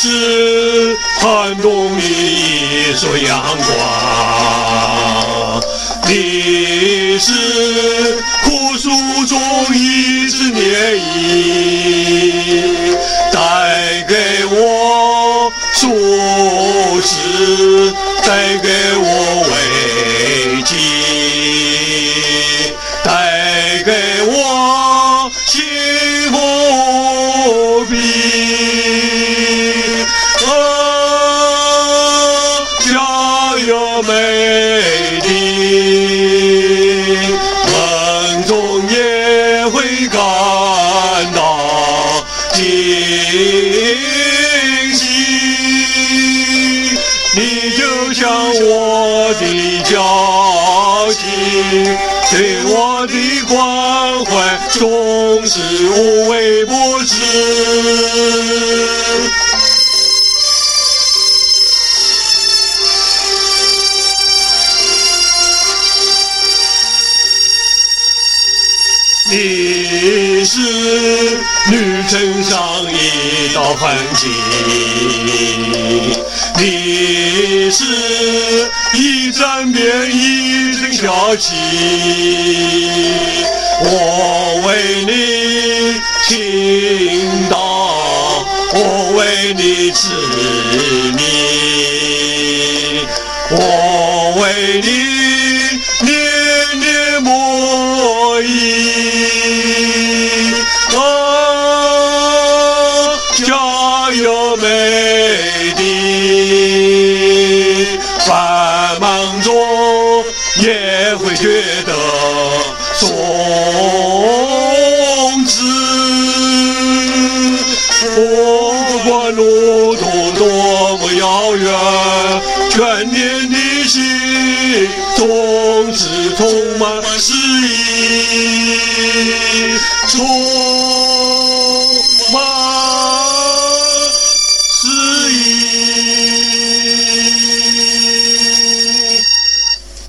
是寒冬里一束阳光，你是枯树中一枝涟漪，带给我舒适，带给我慰藉，带给我幸福无比。家有美丽，梦中也会感到惊喜。你就像我的交情，对我的关怀总是无微不至。你是旅程上一道痕迹，你是一盏边一声飘起，我为你倾倒，我为你痴迷，我为你念念莫忆。家有美丽，繁忙中也会觉得松弛。不管路途多么遥远，眷恋的心总是充满诗意。